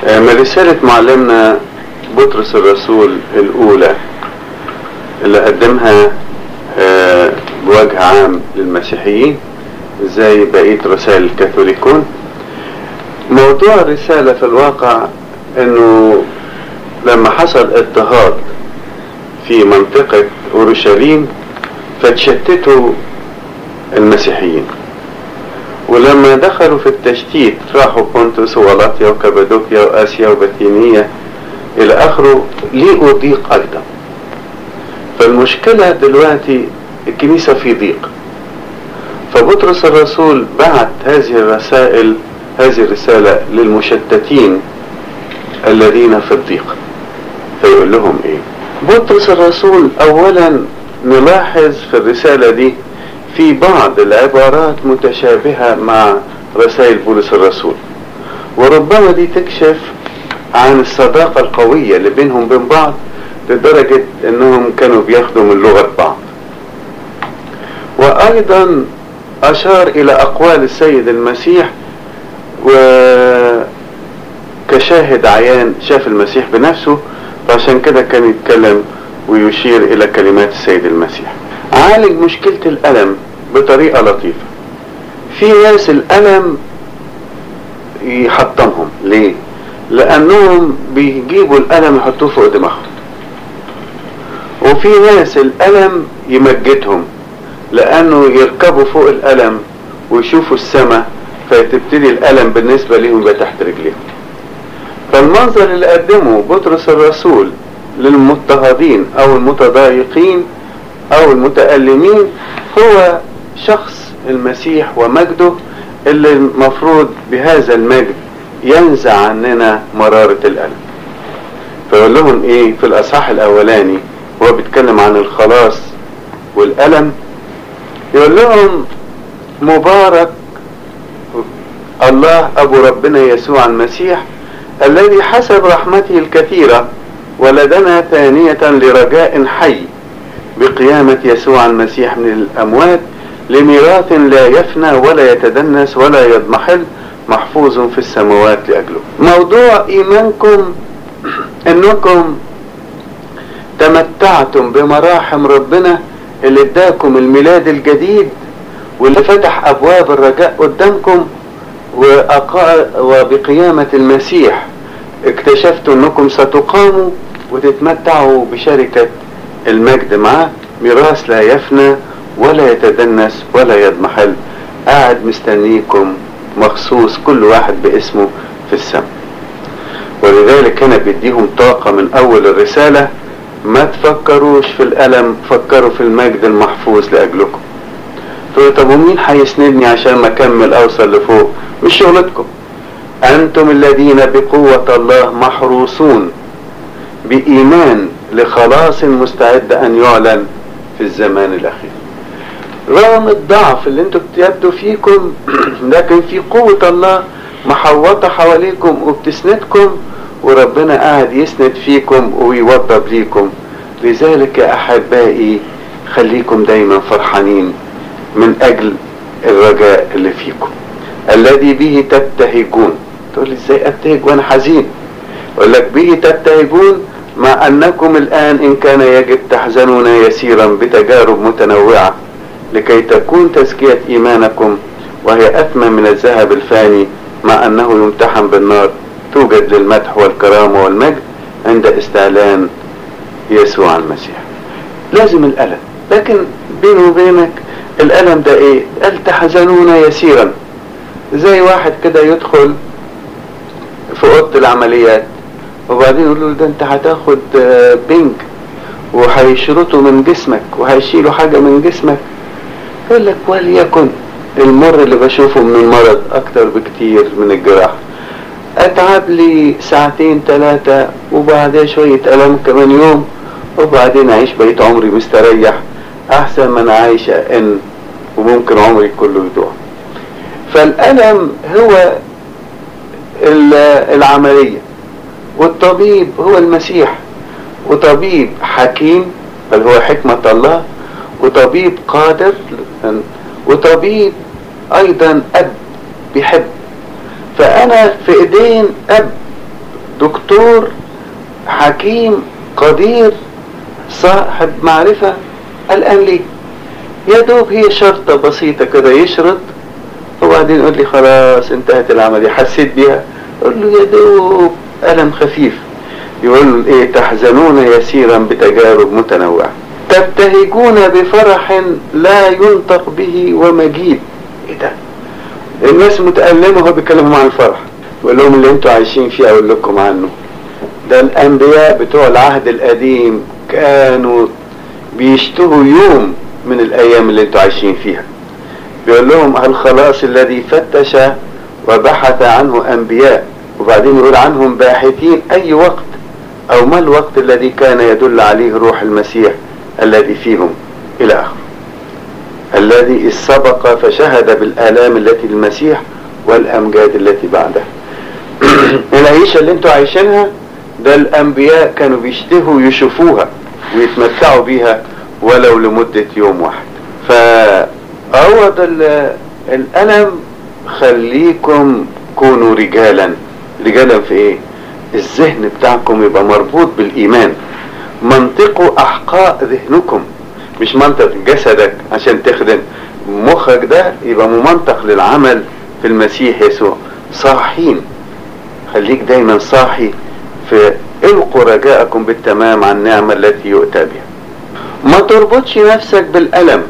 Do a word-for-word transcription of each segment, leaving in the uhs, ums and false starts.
من رسالة معلمنا بطرس الرسول الأولى اللي قدمها بوجه عام للمسيحيين زي بقية رسائل الكاثوليكون. موضوع الرسالة في الواقع انه لما حصل اضطهاد في منطقة اورشليم فتشتتوا المسيحيين، ولما دخلوا في التشتيت راحوا بونتوس وغلاطيا وكابادوكيا وآسيا وبثينية إلى آخره، لقوا ضيق أيضا. فالمشكلة دلوقتي الكنيسة في ضيق، فبطرس الرسول بعت هذه الرسائل هذه الرسالة للمشتتين الذين في الضيق. فيقول لهم ايه بطرس الرسول؟ اولا نلاحظ في الرسالة دي في بعض العبارات متشابهة مع رسائل بولس الرسول، وربما دي تكشف عن الصداقة القوية اللي بينهم بين بعض لدرجة انهم كانوا بياخدوا من لغة بعض. وايضا اشار الى اقوال السيد المسيح وكشاهد عيان شاف المسيح بنفسه، فعشان كده كان يتكلم ويشير الى كلمات السيد المسيح. عالج مشكلة الألم بطريقة لطيفة. في ناس الألم يحطمهم. ليه؟ لأنهم بيجيبوا الألم يحطوه فوق دماغهم. وفي ناس الألم يمجدهم، لأنه يركبوا فوق الألم ويشوفوا السماء، فتبتدي الألم بالنسبة لهم يبقى تحت رجليهم. فالمنظر اللي قدمه بطرس الرسول للمضطهدين أو المتضايقين أو المتألمين هو شخص المسيح ومجده، اللي المفروض بهذا المجد ينزع عننا مرارة الألم. فيقول لهم إيه في الأصحاح الأولاني هو بيتكلم عن الخلاص والألم؟ يقول لهم مبارك الله أبو ربنا يسوع المسيح الذي حسب رحمته الكثيرة ولدنا ثانية لرجاء حي بقيامة يسوع المسيح من الأموات لميراث لا يفنى ولا يتدنس ولا يضمحل محفوظ في السماوات لأجله. موضوع إيمانكم أنكم تمتعتم بمراحم ربنا اللي اداكم الميلاد الجديد واللي فتح أبواب الرجاء قدامكم، وبقيامة المسيح اكتشفتوا أنكم ستقاموا وتتمتعوا بشركة المجد معاه، ميراث لا يفنى ولا يتدنس ولا يضمحل، قاعد مستنيكم مخصوص كل واحد باسمه في السماء. ولذلك هنا بيديهم طاقة من أول الرسالة، ما تفكروش في الألم، فكروا في المجد المحفوظ لأجلكم. تقول طب ومين هيسندني عشان ما أكمل أوصل لفوق؟ مش شغلتكم. أنتم الذين بقوة الله محروسون بإيمان لخلاص مستعد أن يعلن في الزمان الأخير. رغم الضعف اللي انتم بتبدوا فيكم، لكن في قوة الله محوطة حواليكم وبتسندكم، وربنا قاعد يسند فيكم ويوضب ليكم. لذلك يا أحبائي خليكم دايما فرحانين من أجل الرجاء اللي فيكم الذي به تبتهجون. تقول لي ازاي ابتهج وانا حزين؟ اقول لك به تبتهجون مع أنكم الآن إن كان يجب تحزنون يسيرا بتجارب متنوعة لكي تكون تزكية إيمانكم وهي أثمن من الذهب الفاني مع أنه يمتحن بالنار توجد للمدح والكرامة والمجد عند استعلان يسوع المسيح. لازم الألم، لكن بينه وبينك الألم ده إيه؟ قال تحزنون يسيرا. زي واحد كده يدخل في أوضة العمليات وبعدين يقول له ده انت هتاخد بنج وهيشرطوا من جسمك وهيشيلوا حاجة من جسمك. يقول لك وليكن المر اللي بشوفه من المرض اكتر بكتير من الجراحة، اتعب لي ساعتين ثلاثة وبعدين شوية ألم كمان يوم وبعدين اعيش بقيت عمري مستريح احسن ما انا عايش ان وممكن عمري كله يضيع. فالألم هو العملية، والطبيب هو المسيح، وطبيب حكيم بل هو حكمة الله، وطبيب قادر، وطبيب ايضا اب بيحب. فانا في ايدين اب دكتور حكيم قدير صاحب معرفة، قلقان ليه؟ يا دوب هي شرطة بسيطة كده يشرط وبعدين يقول لي خلاص انتهت العملية، حسيت بيها؟ يقول له يا دوب ألم خفيف. يقول له ايه؟ تحزنون يسيرا بتجارب متنوعة، تبتهجون بفرح لا ينطق به ومجيد. ايه ده؟ الناس متألمة وهو بيكلمهم عن الفرح، يقول لهم اللي انتوا عايشين فيه اقول لكم عنه. ده الانبياء بتوع العهد القديم كانوا بيشتهوا يوم من الايام اللي انتوا عايشين فيها. بيقول لهم الخلاص الذي فتش وبحث عنه انبياء، وبعدين يقول عنهم باحثين اي وقت او ما الوقت الذي كان يدل عليه روح المسيح الذي فيهم الى اخره، الذي سبق فشهد بالآلام التي المسيح والامجاد التي بعدها. العيشة اللي انتوا عايشينها ده الانبياء كانوا بيشتهوا يشوفوها ويتمتعوا بيها ولو لمدة يوم واحد. فعوض الألم خليكم كونوا رجالا. رجالا في ايه؟ الذهن بتاعكم يبقى مربوط بالإيمان. منطقوا أحقاء ذهنكم، مش منطق جسدك عشان تخدم مخك، ده يبقى ممنطق للعمل في المسيح يسوع. صاحين، خليك دايما صاحي. في القوا رجاءكم بالتمام عن النعمة التي يؤتى بها. ما تربطش نفسك بالألم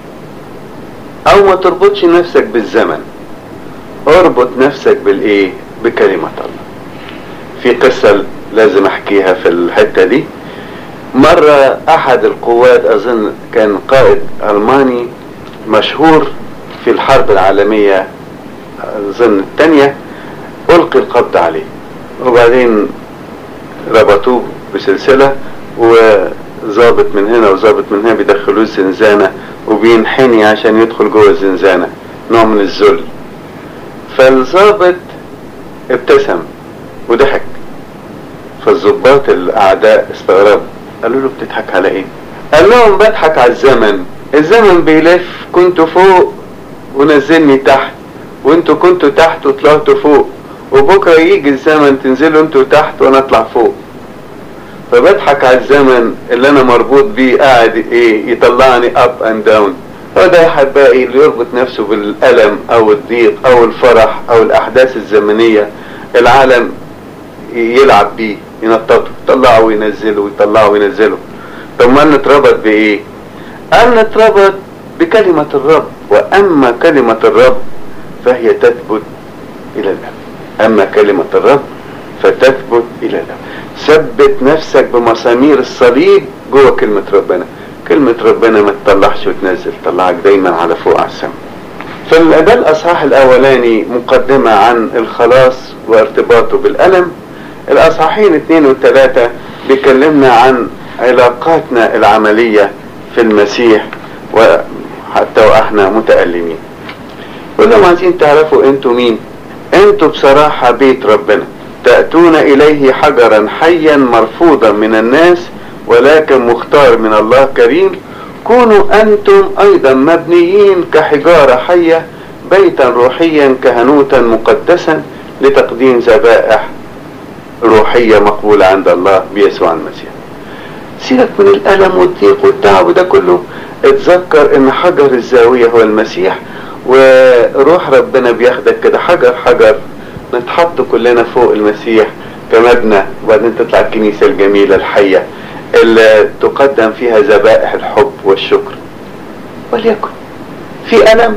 او ما تربطش نفسك بالزمن، اربط نفسك بالايه؟ بكلمة الله. في قصة لازم احكيها في الحتة دي. مرة احد القوات، اظن كان قائد الماني مشهور في الحرب العالمية اظن الثانية، القي القبض عليه وبعدين ربطوه بسلسلة وظابط من هنا وظابط من هنا بيدخلوه الزنزانة وبينحني عشان يدخل جوه الزنزانة، نوع من الذل. فالظابط ابتسم وضحك، فالظباط الاعداء استغربوا، قالوا له بتضحك على ايه؟ قال لهم بضحك على الزمن، الزمن بيلف، كنتوا فوق ونزلني تحت، وانتوا كنتوا تحت وطلعتوا فوق، وبكرة يجي الزمن تنزلوا انتوا تحت وانا اطلع فوق. فبضحك على الزمن اللي انا مربوط بيه، قاعد ايه؟ يطلعني up and down. وده يا حبائي اللي يربط نفسه بالألم او الضيق او الفرح او الاحداث الزمنية، العالم يلعب بيه، ينططه، يطلعه وينزله ويطلعه وينزله. طب ما نتربط بايه؟ قال نتربط بكلمة الرب، واما كلمة الرب فهي تثبت الى الابد. اما كلمة الرب فتثبت الى الابد. ثبت نفسك بمسامير الصليب جوه كلمة ربنا. كلمة ربنا ما تطلعش وتنزل، تطلعك دايما على فوق على السماء. فده الاصحاح الاولاني مقدمة عن الخلاص وارتباطه بالألم. الاصحاحين اثنين وثلاثة بيكلمنا عن علاقاتنا العملية في المسيح وحتى واحنا متألمين. كلهم عايزين تعرفوا انتوا مين. انتوا بصراحة بيت ربنا، تأتون اليه حجرا حيا مرفوضا من الناس ولكن مختار من الله كريم. كونوا انتم ايضا مبنيين كحجارة حية بيتا روحيا كهنوتا مقدسا لتقديم ذبائح روحية مقبولة عند الله بيسوع المسيح. سيبك من الألم والضيق والتعب ده كله، اتذكر ان حجر الزاوية هو المسيح، وروح ربنا بياخدك كده حجر حجر نتحط كلنا فوق المسيح كمبنى، وبعدين تطلع الكنيسة الجميلة الحية اللي تقدم فيها ذبائح الحب والشكر. وليكن في ألم،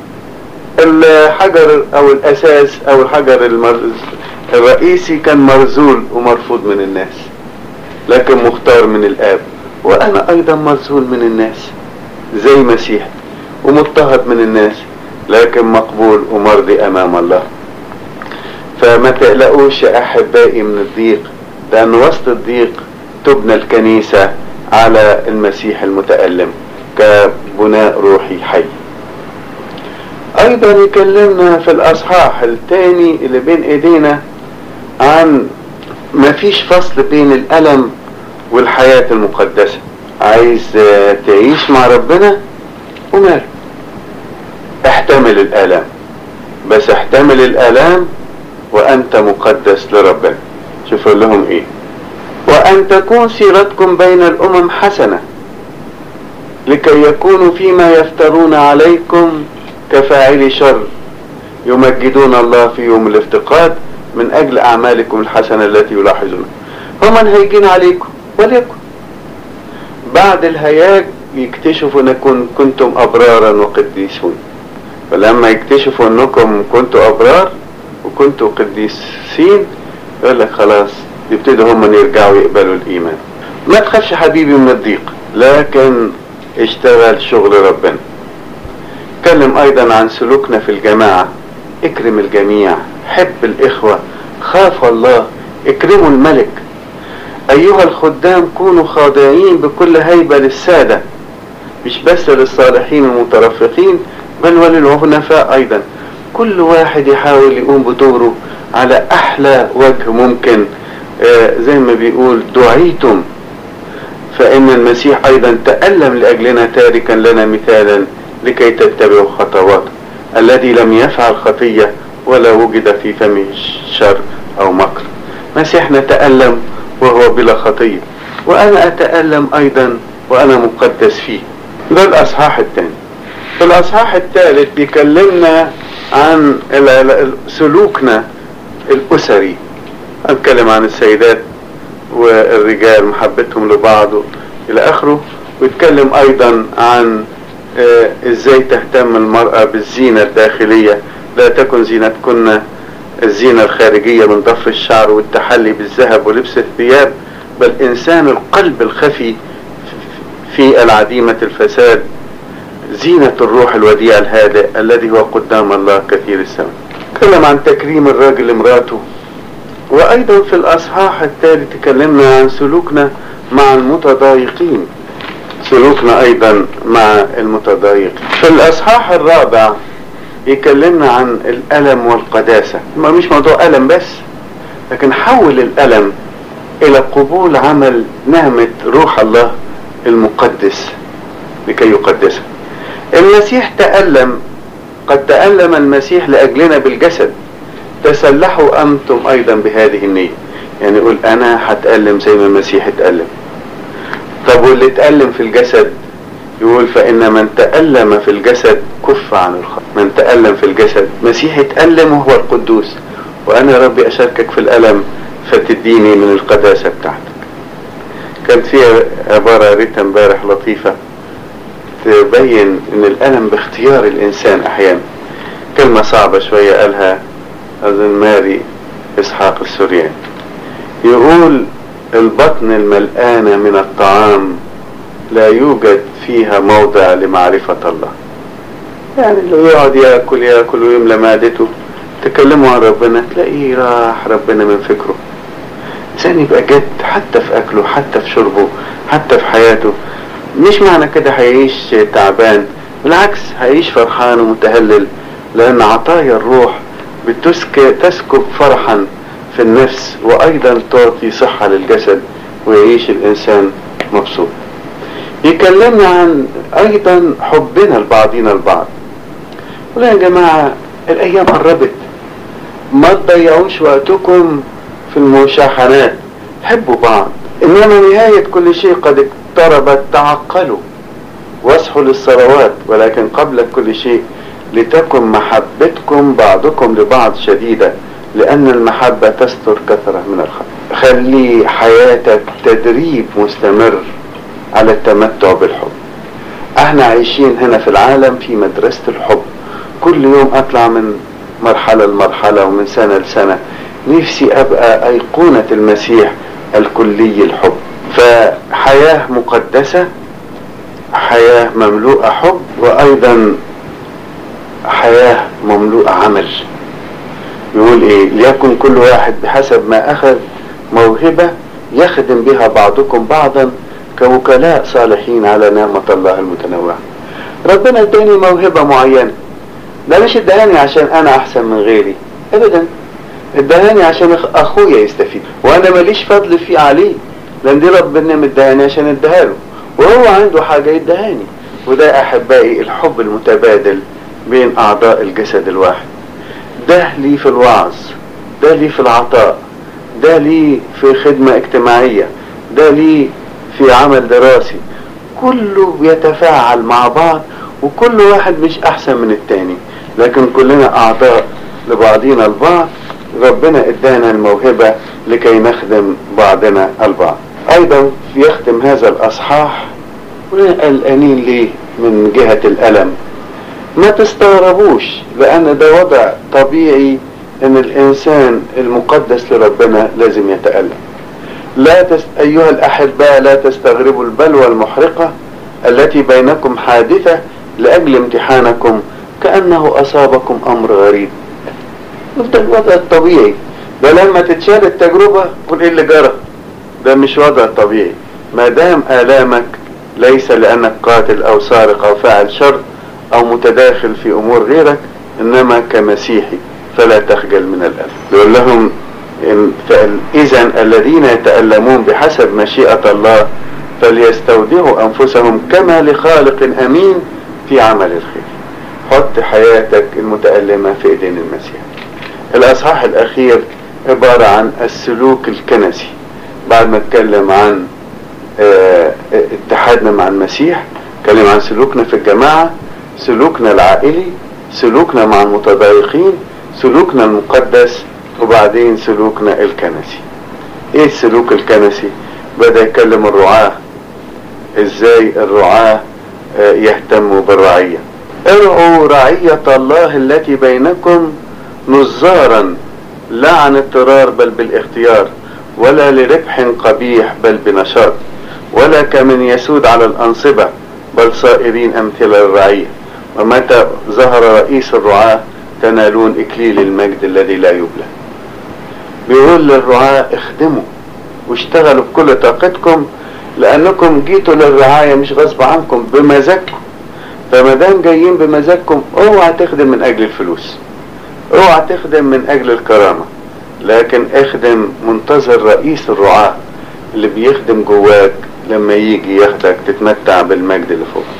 الحجر او الاساس او الحجر الرئيسي كان مرذول ومرفوض من الناس لكن مختار من الآب، وانا ايضا مرذول من الناس زي مسيح ومضطهد من الناس لكن مقبول ومرضي امام الله. فما تقلقوش يا احبائي من الضيق، لان وسط الضيق تبنى الكنيسة على المسيح المتألم كبناء روحي حي. ايضا يكلمنا في الاصحاح الثاني اللي بين ايدينا عن ما فيش فصل بين الالم والحياة المقدسة. عايز تعيش مع ربنا وماله، احتمل الالام، بس احتمل الالام وانت مقدس لربنا. شوفوا لهم ايه: وان تكون سيرتكم بين الامم حسنة لكي يكونوا فيما يفترون عليكم كفاعلي شر يمجدون الله في يوم الافتقاد من اجل اعمالكم الحسنة التي يلاحظونها. هم هيجين عليكم وليكن بعد الهياج يكتشفوا انكم كنتم ابرارا وقديسون، فلما يكتشفوا انكم كنتم ابرار وكنتم قديسين يقول لك خلاص يبتدوا هم يرجعوا يقبلوا الايمان. ما تخافش حبيبي من الضيق، لكن اشتغل شغل ربنا. اتكلم ايضا عن سلوكنا في الجماعة: اكرم الجميع، حب الاخوة، خاف الله، اكرموا الملك. ايها الخدام كونوا خاضعين بكل هيبة للسادة، مش بس للصالحين المترفقين بل وللعنفاء ايضا. كل واحد يحاول يقوم بدوره على احلى وجه ممكن. آه زي ما بيقول: دعيتم، فان المسيح ايضا تألم لاجلنا تاركا لنا مثالا لكي تتبعوا خطواته، الذي لم يفعل خطية ولا وجد في فمه شر او مكر. مسيحنا تألم وهو بلا خطية، وانا اتألم ايضا وانا مقدس فيه. ده الاصحاح الثاني. في الاصحاح الثالث بيكلمنا عن سلوكنا الاسري. اتكلم عن السيدات والرجال محبتهم لبعض الى اخره، ويتكلم ايضا عن اه ازاي تهتم المرأة بالزينة الداخلية، لا تكن زينتكن الزينة الخارجية من ضفر الشعر والتحلي بالذهب ولبس الثياب، بل انسان القلب الخفي في العديمة الفساد، زينة الروح الوديع الهادئ الذي هو قدام الله كثير السماء. تكلم عن تكريم الراجل لمراته. وايضا في الاصحاح الثالث تكلمنا عن سلوكنا مع المتضايقين، سلوكنا ايضا مع المتضايقين. في الاصحاح الرابع يكلمنا عن الالم والقداسة. ما مش موضوع الم بس، لكن حول الالم الى قبول عمل نعمة روح الله المقدس لكي يقدسها. المسيح تألم، قد تألم المسيح لأجلنا بالجسد، تسلحوا أنتم أيضا بهذه النية. يعني يقول أنا هتألم زي ما المسيح اتألم. طب واللي اتألم في الجسد يقول: فإن من تألم في الجسد كف عن الخطأ. من تألم في الجسد، مسيح اتألم وهو القدوس، وأنا ربي أشاركك في الألم فتديني من القداسة بتاعتك. كانت فيها عبارة قريتها امبارح لطيفة تبين ان الالم باختيار الانسان احيانا. كلمة صعبة شوية قالها اظن ماري اسحاق السورياني، يقول: البطن الملآنة من الطعام لا يوجد فيها موضع لمعرفة الله. يعني لو يقعد ياكل ياكل ويملى معدته، تكلموا عن ربنا تلاقيه راح ربنا من فكره. إنسان يبقى جد حتى في اكله، حتى في شربه، حتى في حياته. مش معنى كده هيعيش تعبان، بالعكس هيعيش فرحان ومتهلل، لان عطايا الروح بتسكب فرحا في النفس، وايضا تعطي صحة للجسد، ويعيش الانسان مبسوط. يكلمنا عن ايضا حبنا لبعضنا البعض. ولا يا جماعة الايام قربت، ما تضيعوش وقتكم في المشاحنات، حبوا بعض. انما نهاية كل شيء قد اقتربت، تعقلوا واصحوا للصلوات، ولكن قبل كل شيء لتكن محبتكم بعضكم لبعض شديدة، لأن المحبة تستر كثرة من الخطأ. خلي حياتك تدريب مستمر على التمتع بالحب. احنا عايشين هنا في العالم في مدرسة الحب، كل يوم اطلع من مرحلة لمرحلة ومن سنة لسنة نفسي ابقى ايقونة المسيح الكلي الحب. فحياة مقدسة، حياة مملوءة حب، وايضا حياة مملوءة عمل. يقول ايه؟ ليكن كل واحد بحسب ما اخذ موهبة يخدم بها بعضكم بعضا كوكلاء صالحين على نعمة الله المتنوعة. ربنا اداني موهبة معينة، ده مش اداني عشان انا احسن من غيري ابدا، اداني عشان اخويا يستفيد، وانا ماليش فضل فيه عليه، لان دي ربنا مداني عشان اديها له، وهو عنده حاجة يدهاني. وده احبائي الحب المتبادل بين اعضاء الجسد الواحد. ده لي في الوعظ، ده لي في العطاء، ده ليه في خدمة اجتماعية، ده ليه في عمل دراسي، كله بيتفاعل مع بعض، وكل واحد مش احسن من التاني، لكن كلنا اعضاء لبعضنا البعض. ربنا ادانا الموهبة لكي نخدم بعضنا البعض. ايضا يختم هذا الاصحاح قلقانين ليه من جهة الالم؟ ما تستغربوش، لان ده وضع طبيعي ان الانسان المقدس لربنا لازم يتألم. لا تست... ايها الاحباء لا تستغربوا البلوى المحرقة التي بينكم حادثة لاجل امتحانكم كأنه اصابكم امر غريب. ده الوضع الطبيعي، ده لما تتشال التجربة قل ايه اللي جرى. ده مش وضع طبيعي. ما دام آلامك ليس لانك قاتل او سارق او فاعل شر او متداخل في امور غيرك، انما كمسيحي فلا تخجل من الألم. يقول لهم إذن الذين يتألمون بحسب مشيئة الله فليستودعوا أنفسهم كما لخالق أمين في عمل الخير. حط حياتك المتألمة في إيدين المسيح. الأصحاح الأخير عبارة عن السلوك الكنسي. بعد ما اتكلم عن اه اتحادنا مع المسيح، اتكلم عن سلوكنا في الجماعة، سلوكنا العائلي، سلوكنا مع المتضايقين، سلوكنا المقدس، وبعدين سلوكنا الكنسي. ايه السلوك الكنسي؟ بدأ يكلم الرعاة ازاي الرعاة يهتموا بالرعية. ارعوا رعية الله التي بينكم نظارا لا عن اضطرار بل بالاختيار، ولا لربح قبيح بل بنشاط، ولا كمن يسود على الأنصبة بل صائرين أمثلة الرعية. ومتى ظهر رئيس الرعاة تنالون إكليل المجد الذي لا يبلى. بيقول للرعاة اخدموا واشتغلوا بكل طاقتكم، لأنكم جيتوا للرعاية مش غصب عنكم، بمزاجكم. فمادام جايين بمزاجكم اوعى تخدم من أجل الفلوس، اوعى تخدم من أجل الكرامة، لكن اخدم منتظر رئيس الرعاة اللي بيخدم جواك لما يجي ياخدك تتمتع بالمجد اللي فوق.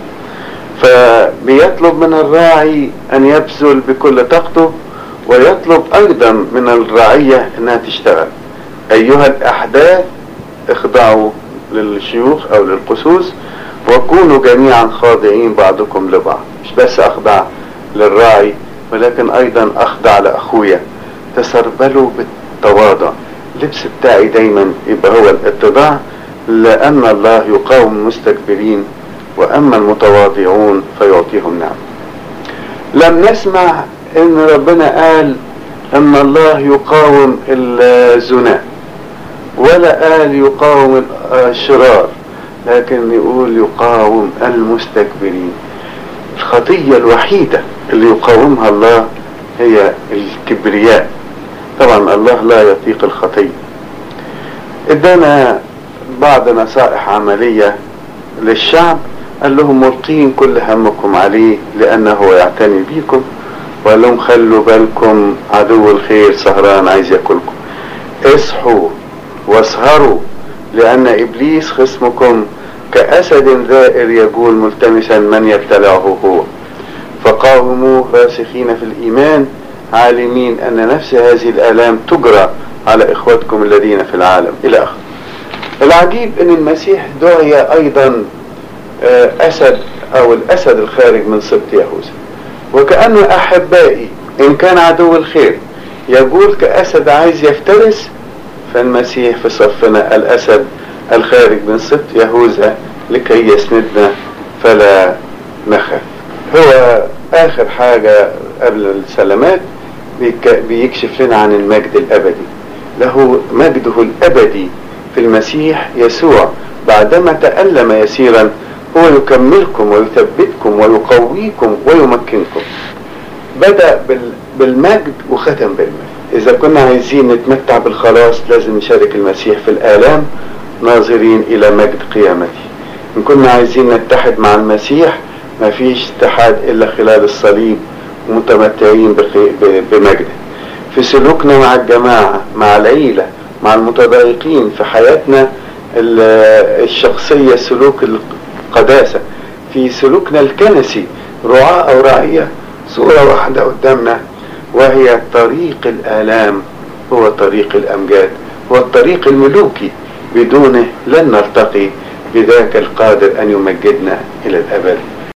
فبيطلب من الراعي أن يبذل بكل طاقته، ويطلب أيضا من الرعية أنها تشتغل. أيها الأحداث اخضعوا للشيوخ أو للقسوس، وكونوا جميعا خاضعين بعضكم لبعض. مش بس أخضع للراعي، ولكن أيضا أخضع لأخويا. تسربلوا بالتواضع. اللبس بتاعي دايما يبقى هو الاتضاع، لأن الله يقاوم المستكبرين، وأما المتواضعون فيعطيهم نعم. لم نسمع ان ربنا قال ان الله يقاوم الزنا، ولا قال يقاوم الشرار، لكن يقول يقاوم المستكبرين. الخطية الوحيدة اللي يقاومها الله هي الكبرياء. طبعا الله لا يطيق الخطية. ادانا بعض نصائح عملية للشعب، قال لهم ملقين كل همكم عليه لأنه يعتني بيكم، وقال لهم خلوا بالكم عدو الخير سهران عايز ياكلكم. اصحوا واسهروا لأن إبليس خصمكم كأسد ذائر يجول ملتمسا من يبتلعه هو، فقاوموه راسخين في الإيمان عالمين أن نفس هذه الآلام تجرى على إخوتكم الذين في العالم إلى آخره. العجيب أن المسيح دعي أيضا أسد أو الأسد الخارج من سبط يهوذا، وكأن أحبائي إن كان عدو الخير يقول كأسد عايز يفترس، فالمسيح في صفنا الأسد الخارج من سبط يهوذا لكي يسندنا فلا نخاف. هو آخر حاجة قبل السلامات بيكشف لنا عن المجد الأبدي. له مجده الأبدي في المسيح يسوع بعدما تألم يسيرا، هو يكملكم ويثبتكم ويقويكم ويمكنكم. بدأ بالمجد وختم بالمجد. إذا كنا عايزين نتمتع بالخلاص لازم نشارك المسيح في الآلام ناظرين إلى مجد قيامته. إن كنا عايزين نتحد مع المسيح ما فيش اتحاد إلا خلال الصليب ومتمتعين بمجده. في سلوكنا مع الجماعة، مع العيلة، مع المتضايقين، في حياتنا الشخصية سلوك القداسة، في سلوكنا الكنسي رعاة أو رعية، صورة واحدة قدامنا وهي طريق الآلام هو طريق الأمجاد، هو الطريق الملوكي، بدونه لن نرتقي بذاك القادر أن يمجدنا إلى الأبد.